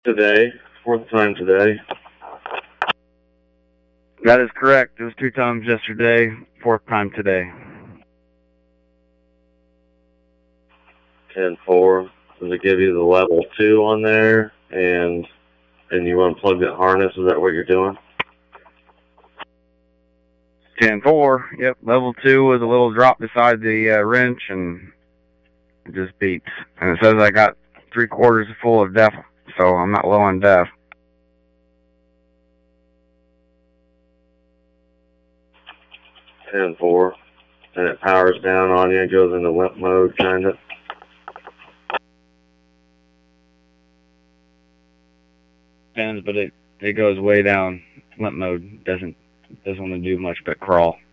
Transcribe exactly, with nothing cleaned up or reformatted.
Today, fourth time today. That is correct. It was two times yesterday, fourth time today. ten four. Does it give you the level two on there? And and you unplug that harness? Is that what you're doing? ten four. Yep, level two was a little drop beside the uh, wrench, and it just beeps. And it says I got three quarters full of def, so I'm not low on def. ten four. And it powers down on you, it goes into limp mode, kind of. Depends, but it, it goes way down. Limp mode doesn't doesn't want to do much but crawl.